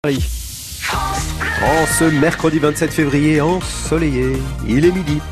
En ce mercredi 27 février ensoleillé, il est midi.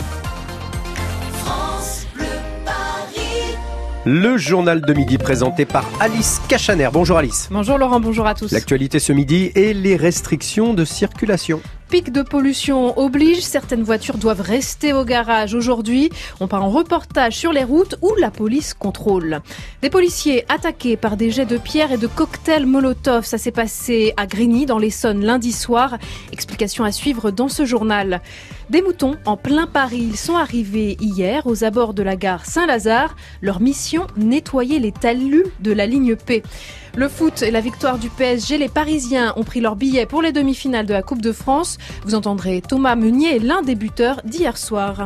Le journal de midi présenté par Alice Cachaner. Bonjour Alice. Bonjour Laurent, bonjour à tous. L'actualité ce midi et les restrictions de circulation. Pic de pollution oblige, certaines voitures doivent rester au garage. Aujourd'hui, on part en reportage sur les routes où la police contrôle. Des policiers attaqués par des jets de pierre et de cocktails Molotov. Ça s'est passé à Grigny, dans l'Essonne, lundi soir. Explication à suivre dans ce journal. Des moutons en plein Paris. Ils sont arrivés hier aux abords de la gare Saint-Lazare. Leur mission, nettoyer les talus de la ligne P. Le foot et la victoire du PSG, les Parisiens ont pris leur billet pour les demi-finales de la Coupe de France. Vous entendrez Thomas Meunier, l'un des buteurs d'hier soir.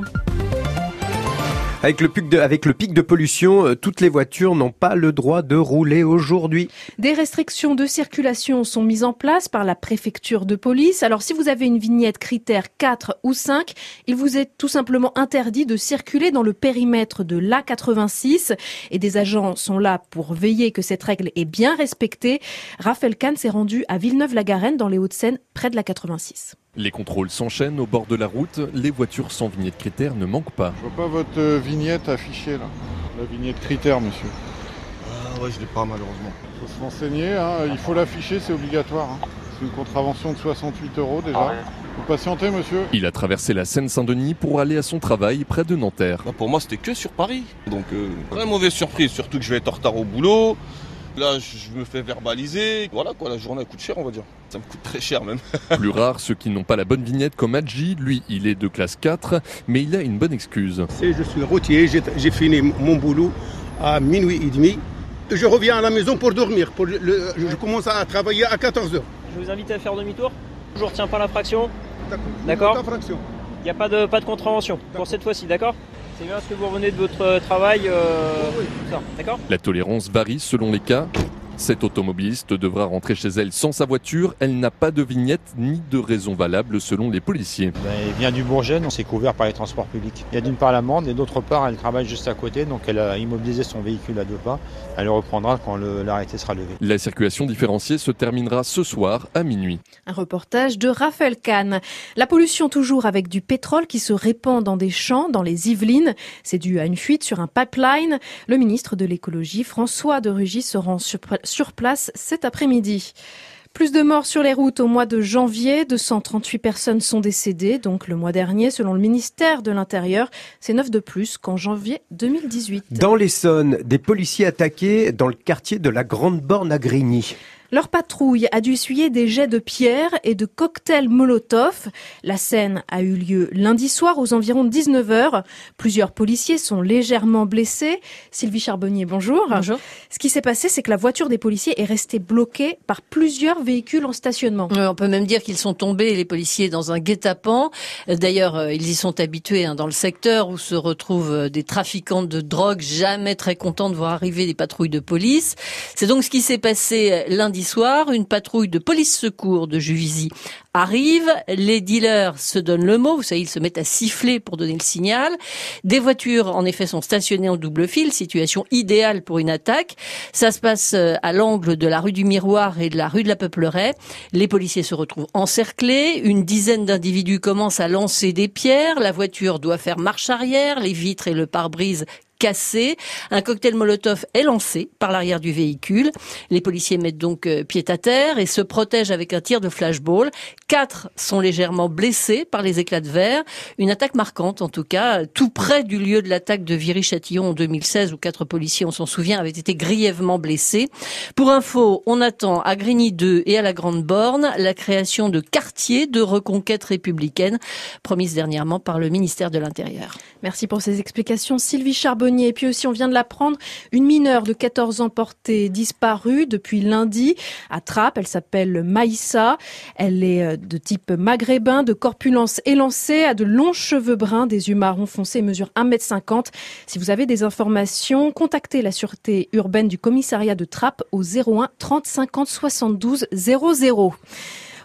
Avec le pic de pollution, toutes les voitures n'ont pas le droit de rouler aujourd'hui. Des restrictions de circulation sont mises en place par la préfecture de police. Alors si vous avez une vignette critère 4 ou 5, il vous est tout simplement interdit de circuler dans le périmètre de l'A86. Et des agents sont là pour veiller que cette règle est bien respectée. Raphaël Kahn s'est rendu à Villeneuve-la-Garenne dans les Hauts-de-Seine, près de l'A86. Les contrôles s'enchaînent au bord de la route, les voitures sans vignette critère ne manquent pas. Je vois pas votre vignette affichée là, la vignette critère monsieur. Ouais, je l'ai pas malheureusement. Il faut se renseigner, il faut l'afficher, c'est obligatoire. C'est une contravention de 68 € déjà. Vous patientez monsieur. Il a traversé la Seine-Saint-Denis pour aller à son travail près de Nanterre. Pour moi c'était que sur Paris, donc très mauvaise surprise, surtout que je vais être en retard au boulot. Là, je me fais verbaliser. Voilà quoi, la journée coûte cher, on va dire. Ça me coûte très cher même. Plus rare, ceux qui n'ont pas la bonne vignette comme Adji. Lui, il est de classe 4, mais il a une bonne excuse. Je suis routier, j'ai fini mon boulot à minuit et demi. Je reviens à la maison pour dormir. Je commence à travailler à 14h. Je vous invite à faire demi-tour. Je ne retiens pas l'infraction. D'accord. Il n'y a pas de contravention pour cette fois-ci, d'accord ? C'est bien ce que vous revenez de votre travail, Oui. tout ça, d'accord ? La tolérance varie selon les cas. Cette automobiliste devra rentrer chez elle sans sa voiture. Elle n'a pas de vignette ni de raison valable selon les policiers. Elle vient du Bourget, donc c'est couvert par les transports publics. Il y a d'une part l'amende et d'autre part elle travaille juste à côté, donc elle a immobilisé son véhicule à deux pas. Elle le reprendra quand l'arrêté sera levé. La circulation différenciée se terminera ce soir à minuit. Un reportage de Raphaël Kahn. La pollution toujours avec du pétrole qui se répand dans des champs, dans les Yvelines. C'est dû à une fuite sur un pipeline. Le ministre de l'écologie, François de Rugy, se rend sur place cet après-midi. Plus de morts sur les routes au mois de janvier. 238 personnes sont décédées, donc le mois dernier, selon le ministère de l'Intérieur. C'est 9 de plus qu'en janvier 2018. Dans l'Essonne, des policiers attaqués dans le quartier de la Grande Borne à Grigny. Leur patrouille a dû essuyer des jets de pierre et de cocktails Molotov. La scène a eu lieu lundi soir aux environs de 19h. Plusieurs policiers sont légèrement blessés. Sylvie Charbonnier, bonjour. Bonjour. Ce qui s'est passé, c'est que la voiture des policiers est restée bloquée par plusieurs véhicules en stationnement. On peut même dire qu'ils sont tombés, les policiers, dans un guet-apens. D'ailleurs, ils y sont habitués dans le secteur où se retrouvent des trafiquants de drogue, jamais très contents de voir arriver des patrouilles de police. C'est donc ce qui s'est passé lundi soir. Une patrouille de police secours de Juvisy arrive. Les dealers se donnent le mot. Vous savez, ils se mettent à siffler pour donner le signal. Des voitures, en effet, sont stationnées en double file. Situation idéale pour une attaque. Ça se passe à l'angle de la rue du Miroir et de la rue de la Peupleraie. Les policiers se retrouvent encerclés. Une dizaine d'individus commencent à lancer des pierres. La voiture doit faire marche arrière. Les vitres et le pare-brise cassé. Un cocktail Molotov est lancé par l'arrière du véhicule. Les policiers mettent donc pied à terre et se protègent avec un tir de flashball. 4 sont légèrement blessés par les éclats de verre. Une attaque marquante, en tout cas, tout près du lieu de l'attaque de Viry-Châtillon en 2016, où 4 policiers, on s'en souvient, avaient été grièvement blessés. Pour info, on attend à Grigny 2 et à la Grande Borne la création de quartiers de reconquête républicaine, promise dernièrement par le ministère de l'Intérieur. Merci pour ces explications, Sylvie Charbonnier. Et puis aussi, on vient de l'apprendre, une mineure de 14 ans portée disparue depuis lundi à Trappes. Elle s'appelle Maïssa. Elle est de type maghrébin, de corpulence élancée, a de longs cheveux bruns, des yeux marron foncés, mesure 1,50 m. Si vous avez des informations, contactez la sûreté urbaine du commissariat de Trappes au 01 30 50 72 00.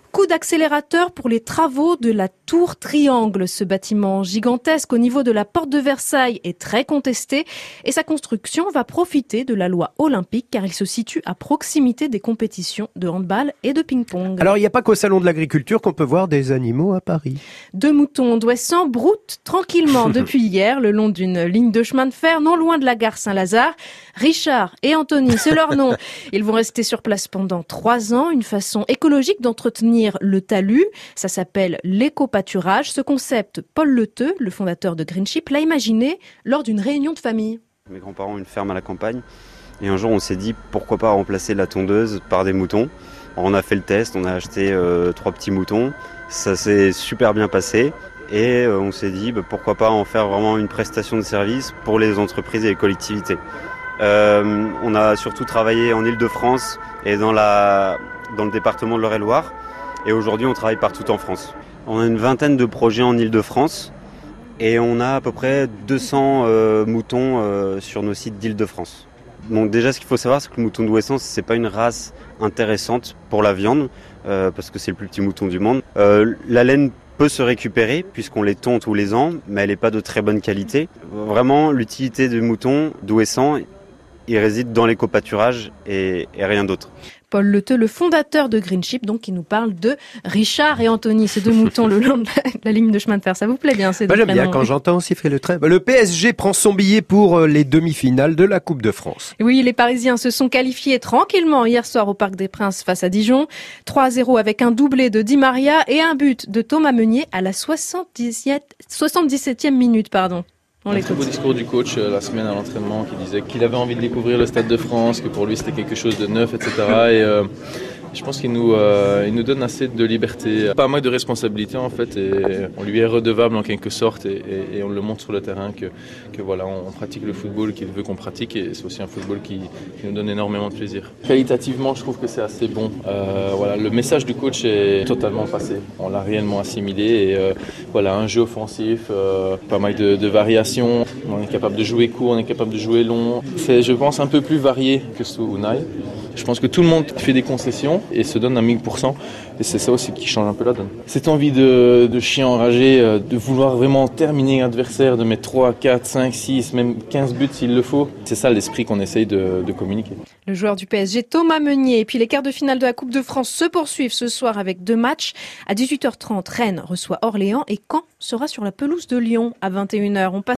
Coup d'accélérateur pour les travaux de la Tour Triangle. Ce bâtiment gigantesque au niveau de la porte de Versailles est très contesté et sa construction va profiter de la loi olympique car il se situe à proximité des compétitions de handball et de ping-pong. Alors, il n'y a pas qu'au Salon de l'Agriculture qu'on peut voir des animaux à Paris. 2 moutons d'Ouessant broutent tranquillement depuis hier le long d'une ligne de chemin de fer non loin de la gare Saint-Lazare. Richard et Anthony, c'est leur nom. Ils vont rester sur place pendant 3 ans, une façon écologique d'entretenir le talus. Ça s'appelle l'éco-pâturage. Ce concept, Paul Leteux, le fondateur de Greenship, l'a imaginé lors d'une réunion de famille. Mes grands-parents ont une ferme à la campagne et un jour on s'est dit pourquoi pas remplacer la tondeuse par des moutons. Alors, on a fait le test, on a acheté 3 petits moutons, ça s'est super bien passé et on s'est dit pourquoi pas en faire vraiment une prestation de service pour les entreprises et les collectivités. On a surtout travaillé en Île-de-France et dans le département de l'Eure-et-Loire. Et aujourd'hui, on travaille partout en France. On a une vingtaine de projets en Île-de-France et on a à peu près 200 moutons sur nos sites d'Île-de-France. Donc déjà, ce qu'il faut savoir, c'est que le mouton d'Ouessant, c'est pas une race intéressante pour la viande parce que c'est le plus petit mouton du monde. La laine peut se récupérer puisqu'on les tond tous les ans, mais elle n'est pas de très bonne qualité. Vraiment, l'utilité du mouton d'Ouessant, il réside dans l'éco-pâturage et rien d'autre. Paul Leteux, le fondateur de Greenship, donc qui nous parle de Richard et Anthony, ces 2 moutons le long de la ligne de chemin de fer. Ça vous plaît bien ces 2 J'aime prénoms, bien quand j'entends siffler le train. Le PSG prend son billet pour les demi-finales de la Coupe de France. Oui, les Parisiens se sont qualifiés tranquillement hier soir au Parc des Princes face à Dijon. 3-0 avec un doublé de Di Maria et un but de Thomas Meunier à la 77e minute. Un très beau discours du coach la semaine à l'entraînement qui disait qu'il avait envie de découvrir le Stade de France, que pour lui c'était quelque chose de neuf, etc. Et je pense qu'il nous donne assez de liberté, pas mal de responsabilité en fait, et on lui est redevable en quelque sorte et on le montre sur le terrain que voilà, on pratique le football qu'il veut qu'on pratique et c'est aussi un football qui nous donne énormément de plaisir. Qualitativement, je trouve que c'est assez bon. Voilà, le message du coach est totalement passé, on l'a réellement assimilé et voilà, un jeu offensif, pas mal de variations, on est capable de jouer court, on est capable de jouer long. C'est, je pense, un peu plus varié que sous Unai. Je pense que tout le monde fait des concessions et se donne à 1000%. Et c'est ça aussi qui change un peu la donne. Cette envie de chien enragé, de vouloir vraiment terminer l'adversaire, de mettre 3, 4, 5, 6, même 15 buts s'il le faut. C'est ça l'esprit qu'on essaye de communiquer. Le joueur du PSG, Thomas Meunier. Et puis les quarts de finale de la Coupe de France se poursuivent ce soir avec 2 matchs. À 18h30, Rennes reçoit Orléans et Caen sera sur la pelouse de Lyon à 21h. On passe